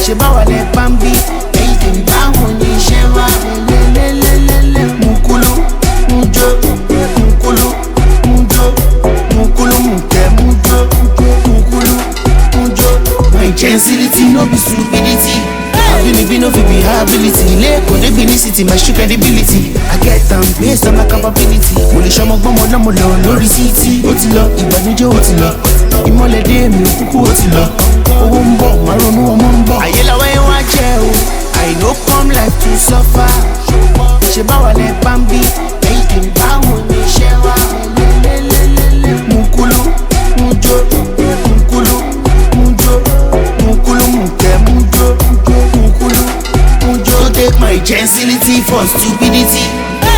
ṣe báwa lẹ bá ń bí èyí tèmi báwọn ní iṣẹ́ wa lélẹ́lẹ́lẹ́lẹ́ mukulu mujo mukulu mujo mukulu mukẹ mujo mukulu mujo. My gentility no be stupidity. Abinibi no fit be her ability. Lẹ́kọ̀ọ́ débi ní city my street credibility. I get am based on my capability. Mo lè ṣọmọ gbọ́mọ náà mo lọ lórí títì. Ó ti lọ ìgbàdújọ́ ó ti lọ. Ìmọ̀lẹ̀ dé mi ò kúkú ó ti lọ. Owó ń bọ̀ máa ronú ọmọ ń bọ̀. Àyè làwọn ẹ̀ wá jẹ́ o. I no come life to suffer. Ṣé báwa lẹ bá ń bí? Èyí kì í báwo ní iṣẹ́ wa. Lélẹ́lẹ́lẹ́lẹ́ mukulu mujo mukulu mujo mukulu mukẹ mujo mukulu mujo. Don't take my gentility for stupidity.